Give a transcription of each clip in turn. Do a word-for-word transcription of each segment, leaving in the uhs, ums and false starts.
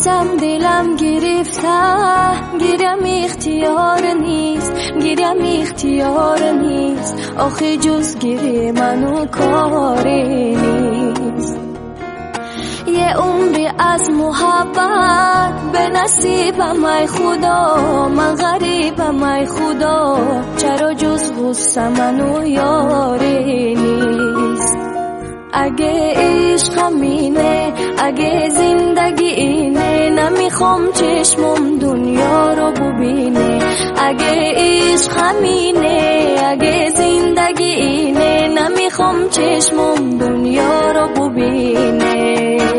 بازم دلم گرفته، گیرم اختیار نیست، گیرم اختیار نیست، آخه جز گیره منو کار نیست. یه عمری از محبت به نصیبم ای خدا، من غریبم ای خدا، چرا جز غصه منو یاری نیست. اگه عشقم اینه، اگه زندگی اینه، نمیخوام چشمم دنیا رو ببینه. اگه عشقم اینه، اگه زندگی اینه، نمیخوام چشمم دنیا رو ببینه.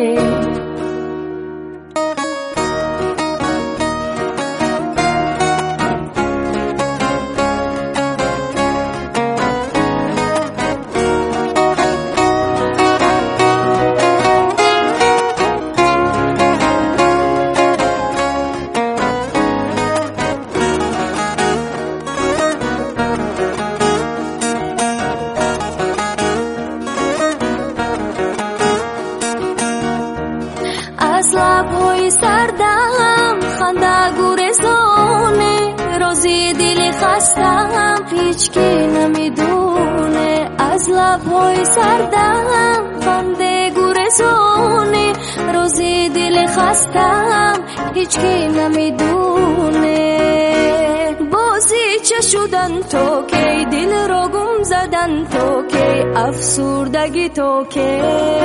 از لب‌های سردم خنده گورزونه، روزی دل خستم هیچ کی نمیدونه. از لب‌های سردم خنده گورزونه، روزی دل خستم هیچ کی نمیدونه. بازی چه شدن تو که دل رو گم زدن تو که افسردگی تو که.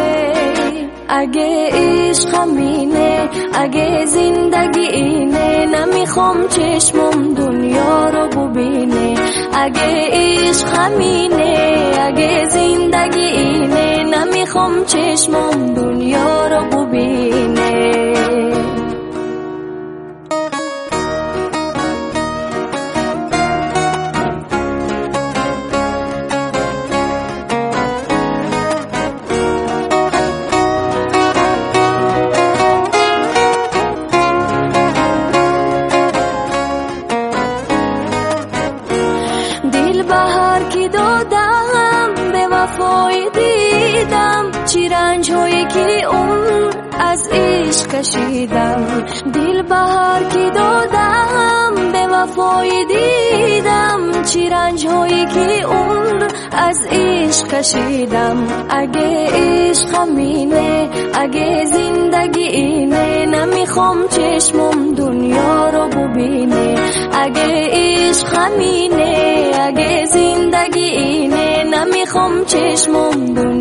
اگه عشقم اینه، اگه زندگی اینه، نمیخوام چشمم دنیا رو ببینه. اگه عشقم اینه، اگه زندگی اینه، نمیخوام چشمم دنیا رو ببینه. دل بهار کی دادم، به وفای دیدم، چی رنج هایی که اون از عشق کشیدم. دل بهار کی دادم، به وفای دیدم، چی رنج هایی که اون از عشق کشیدم. اگه عشقم اینه، اگه زندگی اینه، نمیخوام چشمم دنیا رو ببینه. اگه عشقم اینه، اگه زندگی اینه، نمیخوام چشمم دنیا